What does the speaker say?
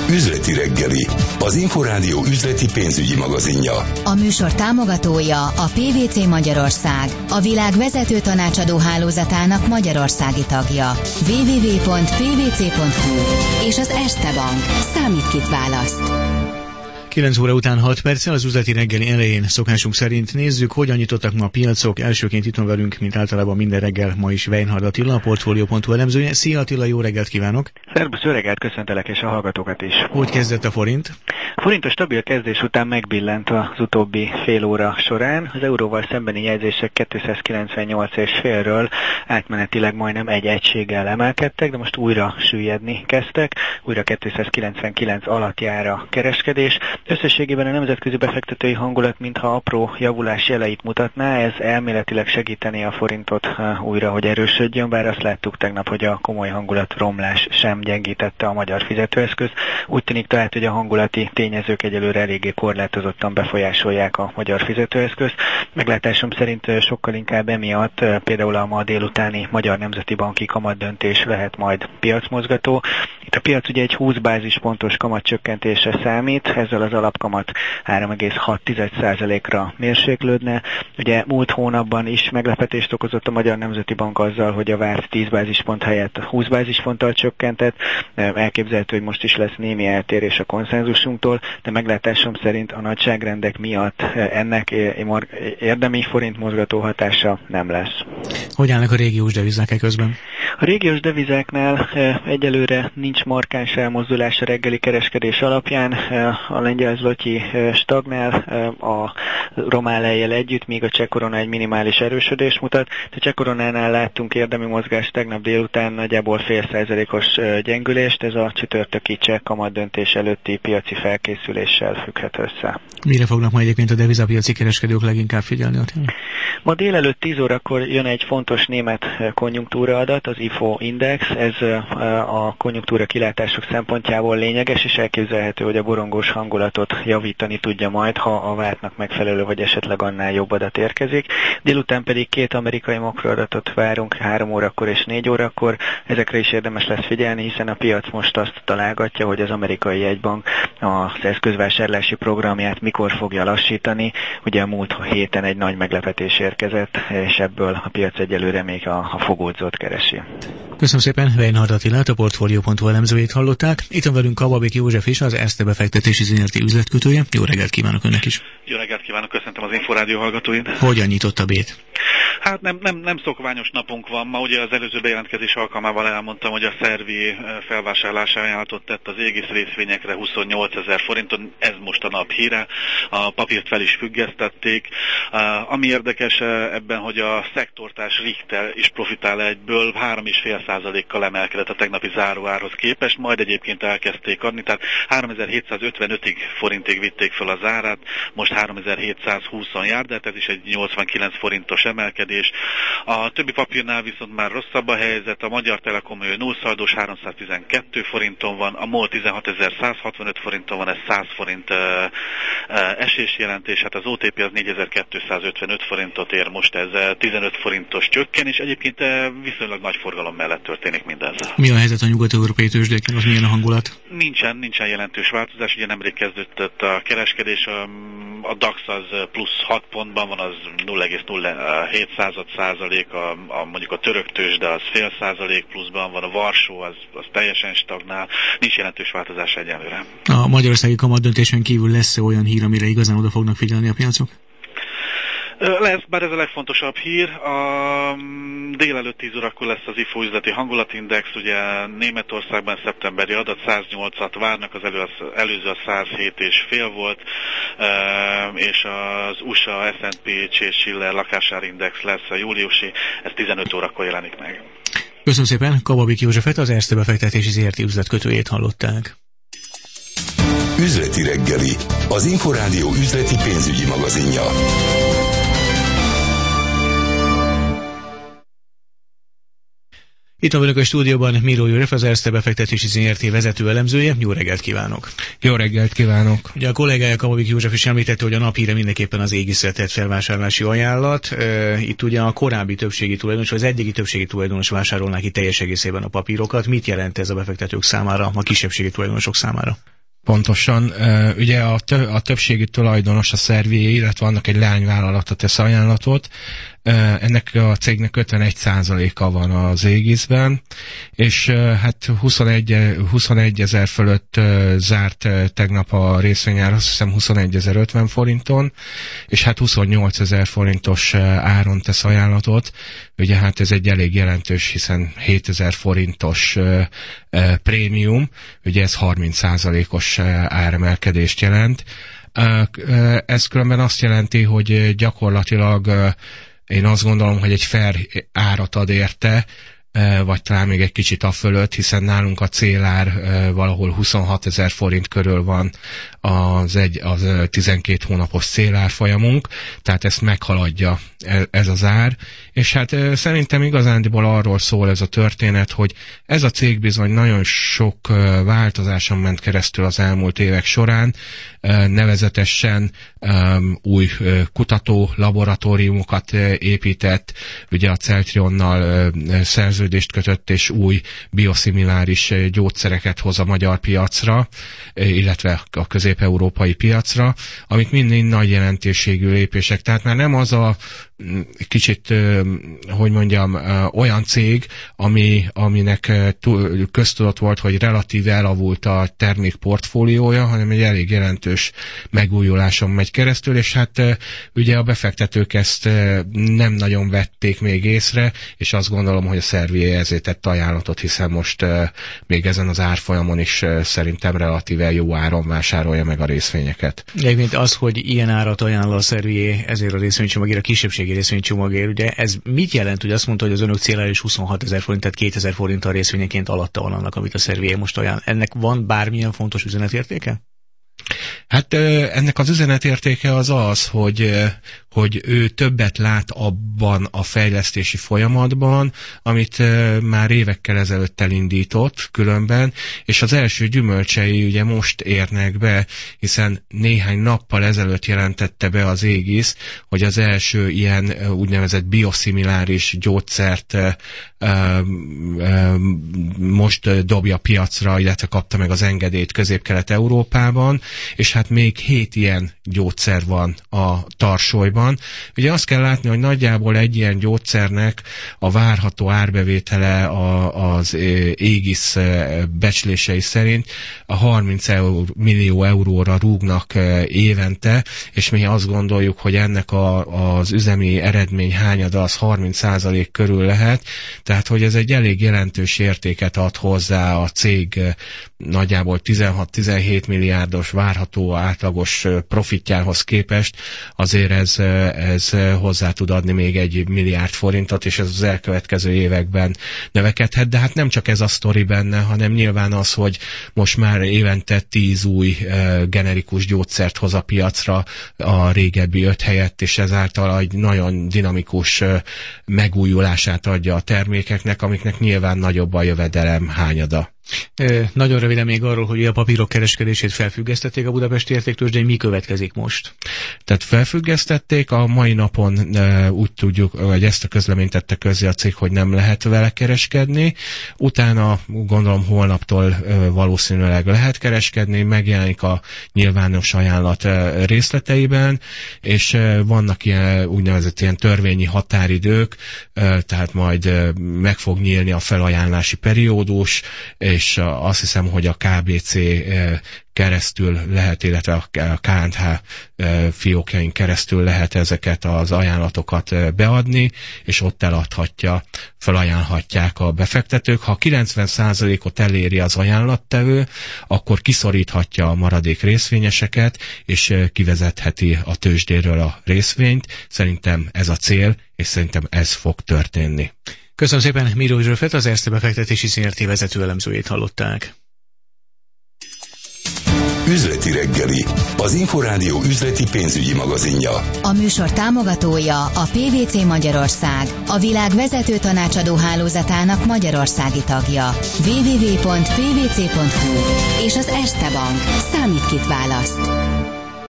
Üzleti reggeli, az Inforádió üzleti pénzügyi magazinja. A műsor támogatója a PwC Magyarország, a világ vezető tanácsadó hálózatának magyarországi tagja. www.pwc.hu és az Erste Bank. Számít, kit választ. 9 óra után 6 perccel az üzleti reggeli elején szokásunk szerint nézzük, hogyan nyitottak ma a piacok. Elsőként itt van velünk, mint általában minden reggel, ma is Weinhard Attila, a Portfolio.hu elemzője. Szia Attila, jó reggelt kívánok! Szerbusz, jó reggelt, köszöntelek és a hallgatókat is. Hogy kezdett a forint? A forint a stabil kezdés után megbillent az utóbbi fél óra során. Az euróval szembeni jegyzések 298,5-ről átmenetileg majdnem egy egységgel emelkedtek, de most újra süllyedni kezdtek. Újra 299 alatt jár a kereskedés. Összességében a nemzetközi befektetői hangulat mintha apró javulás jeleit mutatná, ez elméletileg segítené a forintot újra, hogy erősödjön, bár azt láttuk tegnap, hogy a komoly hangulatromlás sem gyengítette a magyar fizetőeszköz. Úgy tűnik tehát, hogy a hangulati tényezők egyelőre eléggé korlátozottan befolyásolják a magyar fizetőeszközt. Meglátásom szerint sokkal inkább emiatt például a ma délutáni Magyar Nemzeti Banki kamatdöntés lehet majd piacmozgató. Itt a piac ugye egy 20 bázispontos kamatcsökkentésre számít, ezzel az alapkamat 3,6%-ra mérséklődne. Ugye múlt hónapban is meglepetést okozott a Magyar Nemzeti Bank azzal, hogy a várt 10 bázispont helyett 20 bázisponttal csökkentett. Elképzelhető, hogy most is lesz némi eltérés a konszenzusunktól, de meglátásom szerint a nagyságrendek miatt ennek érdemi forint mozgató hatása nem lesz. Hogy állnak a régiós devizák közben? A régiós devizáknál egyelőre nincs markáns elmozdulás a reggeli kereskedés alapján. A lengyel zloty stagnál a román lejjel együtt, míg a cseh korona egy minimális erősödést mutat. A cseh koronánál láttunk érdemi mozgást tegnap délután, nagyjából 0,5%-os gyengülést, ez a csütörtöki cseh kamatdöntés előtti piaci felkészüléssel függhet össze. Mire fognak majd egyébként a devizapiaci kereskedők leginkább figyelni? Ma délelőtt 10 órakor jön egy fontos német konjunktúraadat, az IFO Index. Ez a konjunktúra kilátások szempontjából lényeges, és elképzelhető, hogy a borongós hangulatot javítani tudja majd, ha a vártnak megfelelő, vagy esetleg annál jobb adat érkezik. Délután pedig 2 amerikai makroadatot várunk, 3 órakor és 4 órakor. Ezekre is érdemes lesz figyelni, hiszen a piac most azt találgatja, hogy az amerikai jegybank az eszközvásárlási programját mikor fogja lassítani. Ugye a múlt héten egy nagy meglepetés érkezett, és ebből a piac egyelőre még a fogódzót keresi. Köszönöm szépen, Weinhard Attilát, a Portfolio.hu elemzőjét hallották. Itt van velünk Kababik József is, az Erste befektetési ZRT üzletkötője. Jó reggelt kívánok önnek is! Jó reggelt kívánok, köszöntöm az Inforádió hallgatóit! Hogyan nyitott a bét? Hát nem szokványos napunk van. Ma ugye az előző bejelentkezés alkalmával elmondtam, hogy a Szervi felvásárlási ajánlatot tett az Aegis részvényekre 28 000 forinton, ez most a nap híre. A papírt fel is függesztették. Ami érdekes ebben, hogy a szektortárs Richter is profitál egyből, 3,5%-kal emelkedett a tegnapi záróárhoz képest, majd egyébként elkezdték adni, tehát 3755 forintig vitték fel az árát, most 3720-on jár, de hát ez is egy 89 forintos emelkedés. A többi papírnál viszont már rosszabb a helyzet, a Magyar Telekom nullszaldós 312 forinton van, a MOL 16.165 forinton van, ez 100 forint esésjelentés, hát az OTP az 4255 forintot ér, most ez 15 forintos csökkenés, egyébként viszonylag nagy forgalom mellett történik mindez. Mi a helyzet a nyugat-európai tőzsdéken, az milyen a hangulat? Nincsen jelentős változás, ugye nemrég kezdődött a kereskedés, a DAX az plusz 6 pontban van, az 0,07%, mondjuk a török tőzsde az 0,5% pluszban van, a Varsó az teljesen stagnál, nincs jelentős változás egyelőre. A magyarországi kamatdöntésen kívül lesz olyan hír, amire igazán oda fognak figyelni a piacok? Lesz, bár ez a legfontosabb hír. Délelőtt 10 órakor lesz az IFO üzleti hangulatindex, ugye Németországban szeptemberi adat 108-at várnak, az előző a 107,5 volt, és az USA S&P Case-Shiller lakásárindex lesz a júliusi, ez 15 órakor jelenik meg. Köszönöm szépen, Kababik Józsefet, az Erste befektetési ZRT üzletkötőjét hallották. Üzleti reggeli, az Inforádió üzleti pénzügyi magazinja. Itt van velünk a stúdióban Miró József, az Erste befektetési ZRT vezető elemzője. Jó reggelt kívánok! Jó reggelt kívánok! Ugye a kollégája Kababik József is említette, hogy a naphíre mindenképpen az Aegisre tett felvásárlási ajánlat. Itt ugye a korábbi többségi tulajdonos, vagy az eddigi többségi tulajdonos vásárolná ki teljes egészében a papírokat. Mit jelent ez a befektetők számára, a kisebbségi tulajdonosok számára? Pontosan. Ugye a többségi tulajdonos a Servier, illetve annak egy leányvállalata tesz ajánlatot. Ennek a cégnek 51%-a van az Aegisben, és hát 21 000 fölött zárt tegnap a részvényár, azt hiszem 21.050 forinton, és hát 28 000 forintos áron tesz ajánlatot. Ugye hát ez egy elég jelentős, hiszen 7000 forintos prémium, ugye ez 30%-os áremelkedést jelent. Ez különben azt jelenti, hogy gyakorlatilag én azt gondolom, hogy egy fair árat ad érte, vagy talán még egy kicsit afölött, hiszen nálunk a célár valahol 26 000 forint körül van az 12 hónapos célárfolyamunk, tehát ezt meghaladja ez az ár, és hát szerintem igazándiból arról szól ez a történet, hogy ez a cég bizony nagyon sok változáson ment keresztül az elmúlt évek során, nevezetesen új kutató laboratóriumokat épített, ugye a Celtrionnal szerződést kötött, és új bioszimiláris gyógyszereket hoz a magyar piacra, illetve a közép-európai piacra, amik mind nagy jelentőségű lépések. Tehát már nem az a kicsit, hogy mondjam, olyan cég, aminek köztudott volt, hogy relatíve elavult a termékportfóliója, hanem egy elég jelentős megújuláson megy keresztül, és hát ugye a befektetők ezt nem nagyon vették még észre, és azt gondolom, hogy a Servier ezért tett ajánlatot, hiszen most még ezen az árfolyamon is szerintem relatíve jó áron vásárolja meg a részvényeket. Egyébként az, hogy ilyen árat ajánl a Servier ezért a részvénycsomagért, a kisebbségi részvénycsomagért, ugye ez mit jelent, hogy azt mondta, hogy az önök célár is 26 000 forint, tehát 2000 forinttal részvényeként alatta van annak, amit a Servier most ajánl. Ennek van bármilyen fontos üzenetértéke? Hát ennek az üzenetértéke az, hogy ő többet lát abban a fejlesztési folyamatban, amit már évekkel ezelőtt elindított különben, és az első gyümölcsei ugye most érnek be, hiszen néhány nappal ezelőtt jelentette be az Aegis, hogy az első ilyen úgynevezett bioszimiláris gyógyszert most dobja piacra, illetve kapta meg az engedélyt Közép-Kelet-Európában, és hát még 7 ilyen gyógyszer van a tarsolyban. Ugye azt kell látni, hogy nagyjából egy ilyen gyógyszernek a várható árbevétele az Aegis becslései szerint a 30 millió euróra rúgnak évente, és mi azt gondoljuk, hogy ennek az üzemi eredmény hányada az 30% körül lehet, tehát hogy ez egy elég jelentős értéket ad hozzá a cég nagyjából 16-17 milliárdos várható átlagos profitjához képest, azért ez hozzá tud adni még 1 milliárd forintot, és ez az elkövetkező években növekedhet, de hát nem csak ez a sztori benne, hanem nyilván az, hogy most már évente 10 új generikus gyógyszert hoz a piacra a régebbi 5 helyett, és ezáltal egy nagyon dinamikus megújulását adja a termékeknek, amiknek nyilván nagyobb a jövedelem hányada. Nagyon röviden még arról, hogy a papírok kereskedését felfüggesztették a budapesti értéktőzsdén, mi következik most? Tehát felfüggesztették, a mai napon úgy tudjuk, hogy ezt a közleményt tette közzé a cég, hogy nem lehet vele kereskedni. Utána gondolom holnaptól valószínűleg lehet kereskedni, megjelenik a nyilvános ajánlat részleteiben, és vannak ilyen úgynevezett ilyen törvényi határidők, tehát majd meg fog nyílni a felajánlási periódus, és azt hiszem, hogy a KBC keresztül lehet, illetve a KNH fiókjain keresztül lehet ezeket az ajánlatokat beadni, és ott eladhatja, felajánlhatják a befektetők. Ha 90%-ot eléri az ajánlattevő, akkor kiszoríthatja a maradék részvényeseket, és kivezetheti a tőzsdéről a részvényt. Szerintem ez a cél, és szerintem ez fog történni. Köszönöm szépen, Miró Zsófet, az Erste befektetési ZRT vezető elemzőjét hallották. Üzleti reggeli, az Inforádió üzleti pénzügyi magazinja. A műsor támogatója a PwC Magyarország, a világ vezető tanácsadó hálózatának magyarországi tagja. www.pwc.hu és az Erste Bank. Számít, kit választ.